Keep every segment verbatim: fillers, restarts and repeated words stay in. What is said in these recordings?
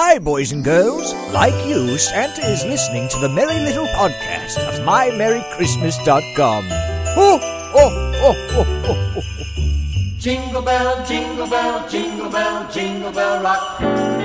Hi, boys and girls. Like you, Santa is listening to the Merry Little Podcast of my merry christmas dot com. Oh, oh, oh, oh, oh, oh. Jingle bell, jingle bell, jingle bell, jingle bell rock.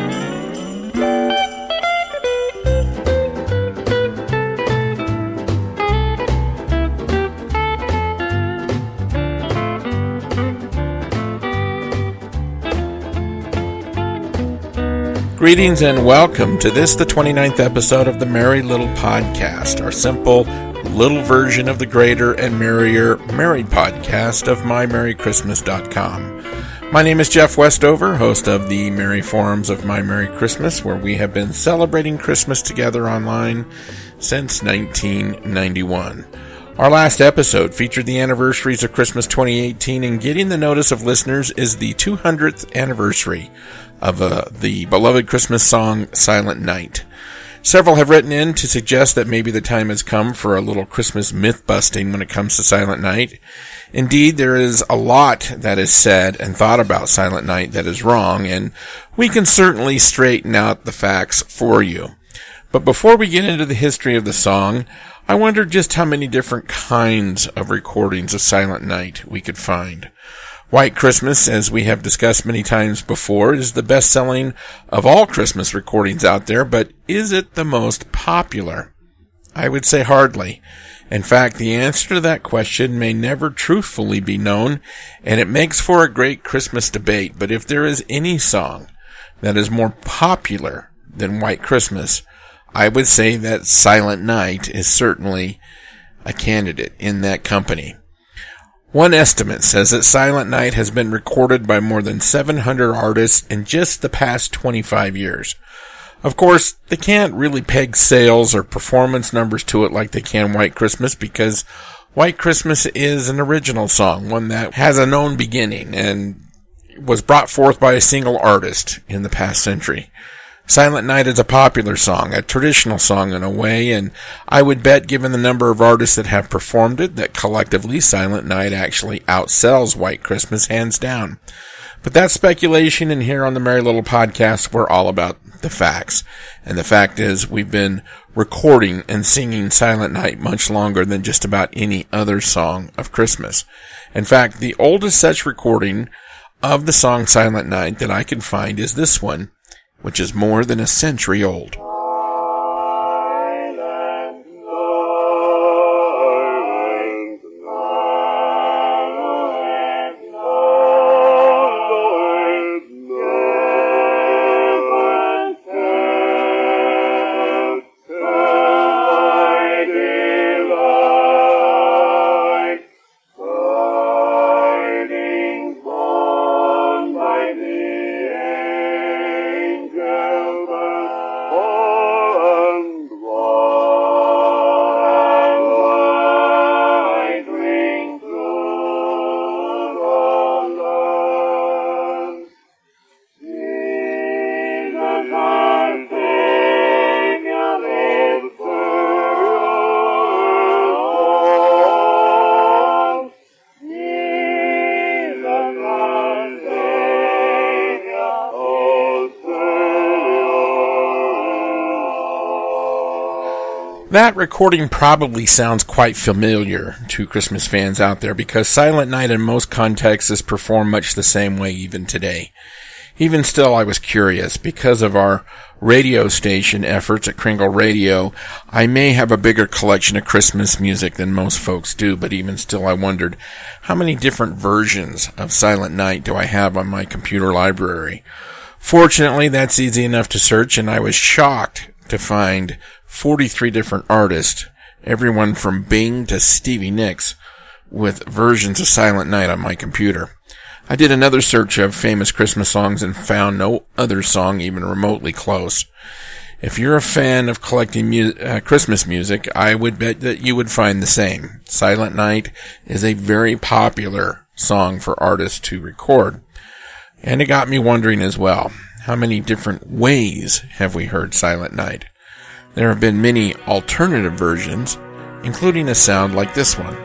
Greetings and welcome to this, the twenty-ninth episode of the Merry Little Podcast, our simple little version of the greater and merrier Merry Podcast of my merry christmas dot com. My name is Jeff Westover, host of the Merry Forums of My Merry Christmas, where we have been celebrating Christmas together online since nineteen ninety-one. Our last episode featured the anniversaries of Christmas twenty eighteen, and getting the notice of listeners is the two hundredth anniversary of uh, the beloved Christmas song, Silent Night. Several have written in to suggest that maybe the time has come for a little Christmas myth-busting when it comes to Silent Night. Indeed, there is a lot that is said and thought about Silent Night that is wrong, and we can certainly straighten out the facts for you. But before we get into the history of the song, I wonder just how many different kinds of recordings of Silent Night we could find. White Christmas, as we have discussed many times before, is the best-selling of all Christmas recordings out there, but is it the most popular? I would say hardly. In fact, the answer to that question may never truthfully be known, and it makes for a great Christmas debate. But if there is any song that is more popular than White Christmas, I would say that Silent Night is certainly a candidate in that company. One estimate says that Silent Night has been recorded by more than seven hundred artists in just the past twenty-five years. Of course, they can't really peg sales or performance numbers to it like they can White Christmas, because White Christmas is an original song, one that has a known beginning and was brought forth by a single artist in the past century. Silent Night is a popular song, a traditional song in a way, and I would bet, given the number of artists that have performed it, that collectively Silent Night actually outsells White Christmas hands down. But that's speculation, and here on the Merry Little Podcast, we're all about the facts. And the fact is, we've been recording and singing Silent Night much longer than just about any other song of Christmas. In fact, the oldest such recording of the song Silent Night that I can find is this one, which is more than a century old. That recording probably sounds quite familiar to Christmas fans out there, because Silent Night in most contexts is performed much the same way even today. Even still, I was curious. Because of our radio station efforts at Kringle Radio, I may have a bigger collection of Christmas music than most folks do, but even still I wondered, how many different versions of Silent Night do I have on my computer library? Fortunately, that's easy enough to search, and I was shocked to find forty-three different artists, everyone from Bing to Stevie Nicks, with versions of Silent Night on my computer. I did another search of famous Christmas songs and found no other song even remotely close. If you're a fan of collecting mu- uh, Christmas music, I would bet that you would find the same. Silent Night is a very popular song for artists to record. And it got me wondering as well, how many different ways have we heard Silent Night? There have been many alternative versions, including a sound like this one.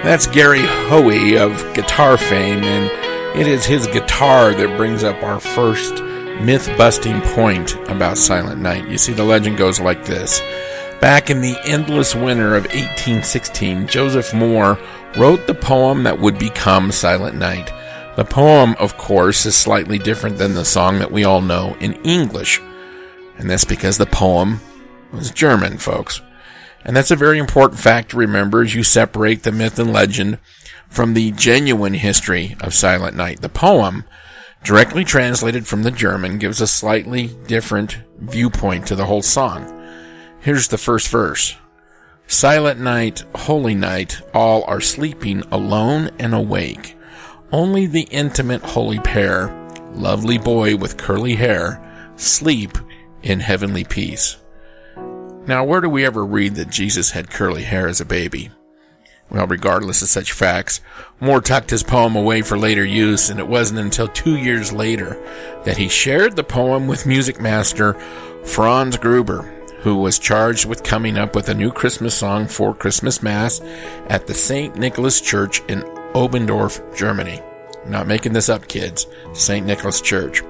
That's Gary Hoey of guitar fame, and it is his guitar that brings up our first myth-busting point about Silent Night. You see, the legend goes like this. Back in the endless winter of eighteen sixteen, Joseph Moore wrote the poem that would become Silent Night. The poem, of course, is slightly different than the song that we all know in English. And that's because the poem was German, folks. And that's a very important fact to remember as you separate the myth and legend from the genuine history of Silent Night. The poem, directly translated from the German, gives a slightly different viewpoint to the whole song. Here's the first verse. Silent night, holy night, all are sleeping alone and awake. Only the intimate holy pair, lovely boy with curly hair, sleep in heavenly peace. Now, where do we ever read that Jesus had curly hair as a baby? Well, regardless of such facts, Moore tucked his poem away for later use, and it wasn't until two years later that he shared the poem with music master Franz Gruber, who was charged with coming up with a new Christmas song for Christmas Mass at the Saint Nicholas Church in Oberndorf, Germany. I'm not making this up, kids. Saint Nicholas Church.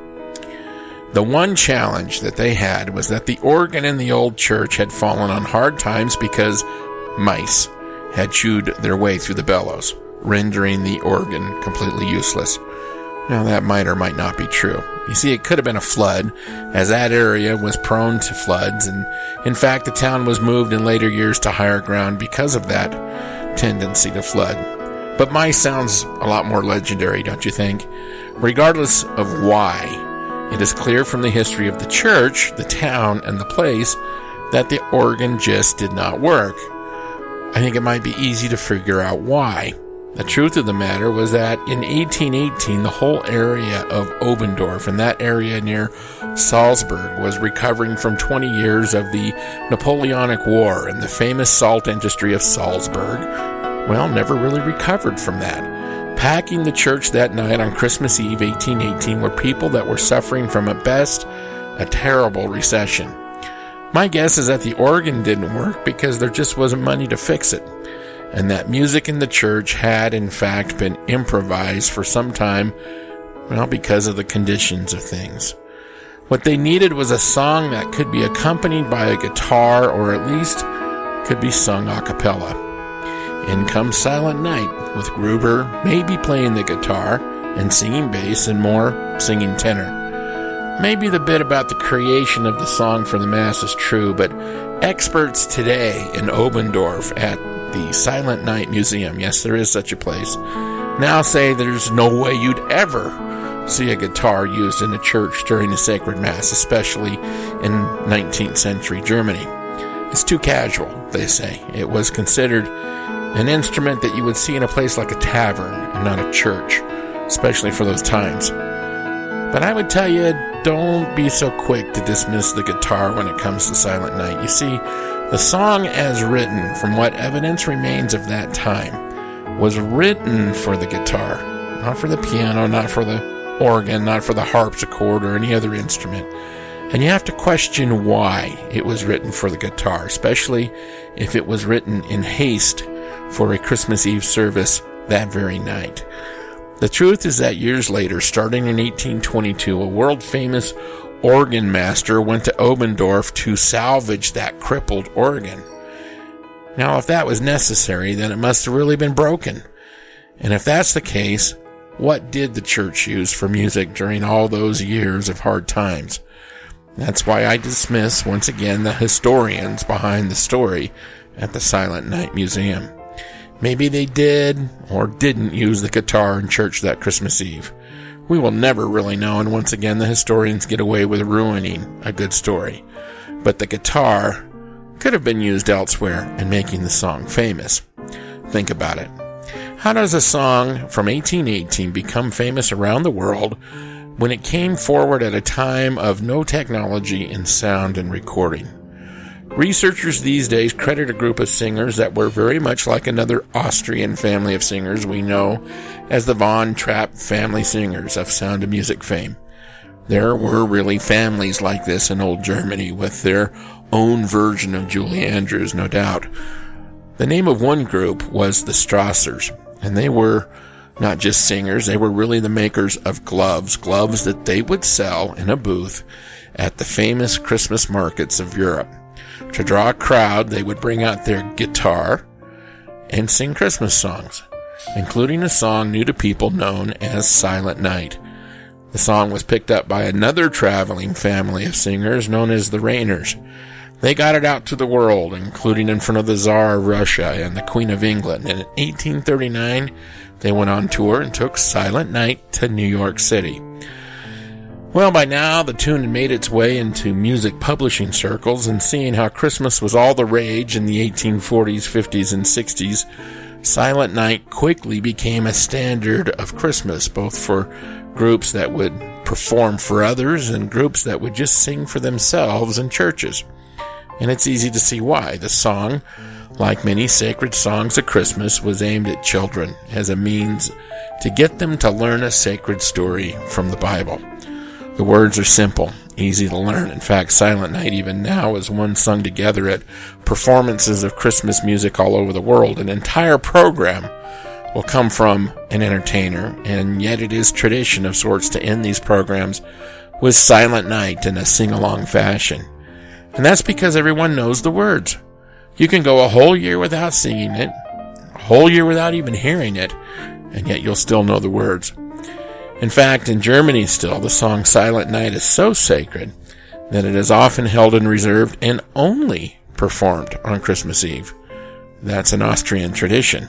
The one challenge that they had was that the organ in the old church had fallen on hard times because mice had chewed their way through the bellows, rendering the organ completely useless. Now, that might or might not be true. You see, it could have been a flood, as that area was prone to floods, and in fact, the town was moved in later years to higher ground because of that tendency to flood. But mice sounds a lot more legendary, don't you think? Regardless of why, it is clear from the history of the church, the town, and the place that the organ just did not work. I think it might be easy to figure out why. The truth of the matter was that in eighteen eighteen, the whole area of Oberndorf and that area near Salzburg was recovering from twenty years of the Napoleonic War, and the famous salt industry of Salzburg, well, never really recovered from that. Packing the church that night on Christmas Eve eighteen eighteen were people that were suffering from at best a terrible recession. My guess is that the organ didn't work because there just wasn't money to fix it, and that music in the church had in fact been improvised for some time, well, because of the conditions of things. What they needed was a song that could be accompanied by a guitar, or at least could be sung a cappella. In comes Silent Night, with Gruber maybe playing the guitar and singing bass and Moore singing tenor. Maybe the bit about the creation of the song for the Mass is true, but experts today in Oberndorf at the Silent Night Museum, yes, there is such a place, now say there's no way you'd ever see a guitar used in a church during a sacred Mass, especially in nineteenth century Germany. It's too casual, they say. It was considered an instrument that you would see in a place like a tavern and not a church, especially for those times. But I would tell you, don't be so quick to dismiss the guitar when it comes to Silent Night. You see, the song as written, from what evidence remains of that time, was written for the guitar, not for the piano, not for the organ, not for the harpsichord or any other instrument. And you have to question why it was written for the guitar, especially if it was written in haste for a Christmas Eve service that very night. The truth is that years later, starting in eighteen twenty-two, a world-famous organ master went to Oberndorf to salvage that crippled organ. Now, if that was necessary, then it must have really been broken. And if that's the case, what did the church use for music during all those years of hard times? That's why I dismiss, once again, the historians behind the story at the Silent Night Museum. Maybe they did or didn't use the guitar in church that Christmas Eve. We will never really know, and once again, the historians get away with ruining a good story. But the guitar could have been used elsewhere in making the song famous. Think about it. How does a song from eighteen eighteen become famous around the world when it came forward at a time of no technology in sound and recording? Researchers these days credit a group of singers that were very much like another Austrian family of singers we know as the Von Trapp family singers of Sound of Music fame. There were really families like this in old Germany with their own version of Julie Andrews, no doubt. The name of one group was the Strassers, and they were not just singers, they were really the makers of gloves, gloves that they would sell in a booth at the famous Christmas markets of Europe. To draw a crowd, they would bring out their guitar and sing Christmas songs, including a song new to people known as Silent Night. The song was picked up by another traveling family of singers known as the Rainers. They got it out to the world, including in front of the Tsar of Russia and the Queen of England. And in eighteen thirty-nine, they went on tour and took Silent Night to New York City. Well, by now, the tune had made its way into music publishing circles, and seeing how Christmas was all the rage in the eighteen forties, fifties, and sixties, Silent Night quickly became a standard of Christmas, both for groups that would perform for others and groups that would just sing for themselves in churches. And it's easy to see why. The song, like many sacred songs of Christmas, was aimed at children as a means to get them to learn a sacred story from the Bible. The words are simple, easy to learn. In fact, Silent Night even now is one sung together at performances of Christmas music all over the world. An entire program will come from an entertainer, and yet it is tradition of sorts to end these programs with Silent Night in a sing-along fashion. And that's because everyone knows the words. You can go a whole year without singing it, a whole year without even hearing it, and yet you'll still know the words. In fact, in Germany still, the song Silent Night is so sacred that it is often held and reserved and only performed on Christmas Eve. That's an Austrian tradition.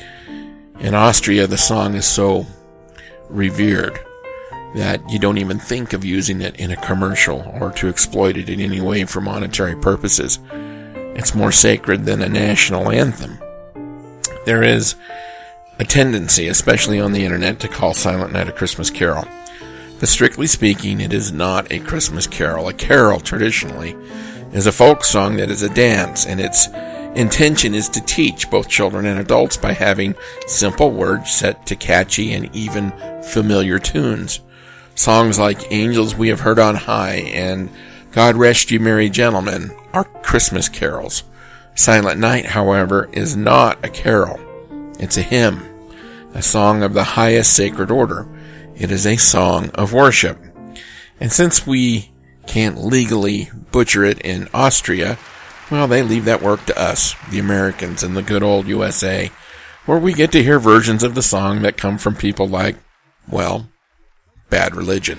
In Austria, the song is so revered that you don't even think of using it in a commercial or to exploit it in any way for monetary purposes. It's more sacred than a national anthem. There is a tendency, especially on the internet, to call Silent Night a Christmas carol. But strictly speaking, it is not a Christmas carol. A carol, traditionally, is a folk song that is a dance, and its intention is to teach both children and adults by having simple words set to catchy and even familiar tunes. Songs like Angels We Have Heard on High and God Rest You Merry Gentlemen are Christmas carols. Silent Night, however, is not a carol. It's a hymn, a song of the highest sacred order. It is a song of worship. And since we can't legally butcher it in Austria, well, they leave that work to us, the Americans in the good old U S A, where we get to hear versions of the song that come from people like, well, Bad Religion.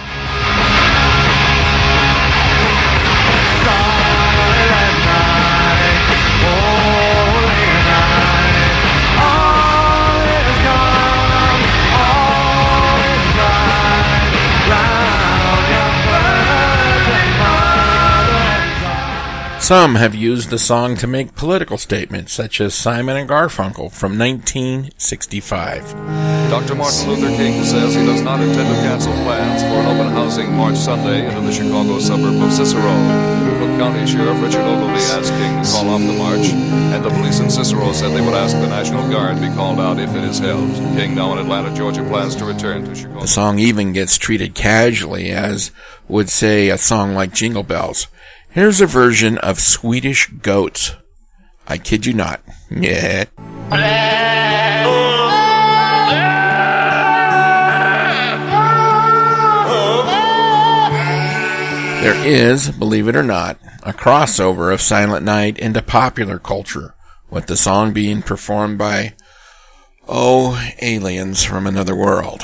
Some have used the song to make political statements, such as Simon and Garfunkel from nineteen sixty-five. Doctor Martin Luther King says he does not intend to cancel plans for an open housing March Sunday into the Chicago suburb of Cicero. Cook County Sheriff Richard Ogilvie asked King to call off the march, and the police in Cicero said they would ask the National Guard be called out if it is held. King, now in Atlanta, Georgia, plans to return to Chicago. The song even gets treated casually, as would say a song like Jingle Bells. Here's a version of Swedish Goats. I kid you not. Yeah. There is, believe it or not, a crossover of Silent Night into popular culture, with the song being performed by, oh, aliens from another world.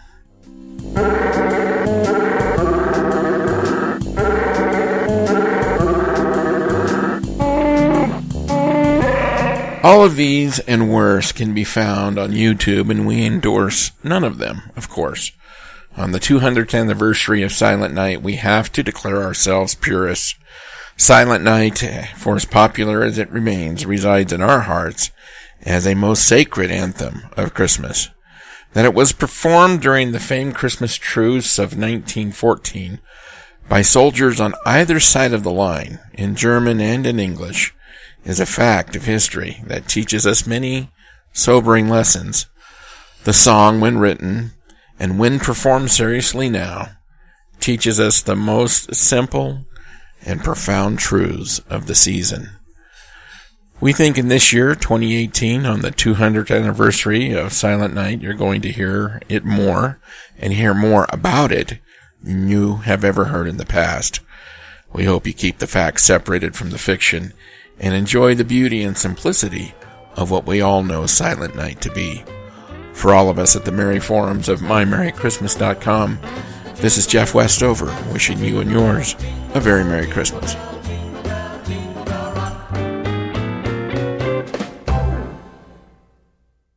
All of these and worse can be found on YouTube, and we endorse none of them, of course. On the two hundredth anniversary of Silent Night, we have to declare ourselves purists. Silent Night, for as popular as it remains, resides in our hearts as a most sacred anthem of Christmas. That it was performed during the famed Christmas truce of nineteen fourteen by soldiers on either side of the line, in German and in English, is a fact of history that teaches us many sobering lessons. The song, when written, and when performed seriously now, teaches us the most simple and profound truths of the season. We think in this year, twenty eighteen, on the two hundredth anniversary of Silent Night, you're going to hear it more and hear more about it than you have ever heard in the past. We hope you keep the facts separated from the fiction and enjoy the beauty and simplicity of what we all know Silent Night to be. For all of us at the Merry Forums of my merry christmas dot com, this is Jeff Westover wishing you and yours a very Merry Christmas.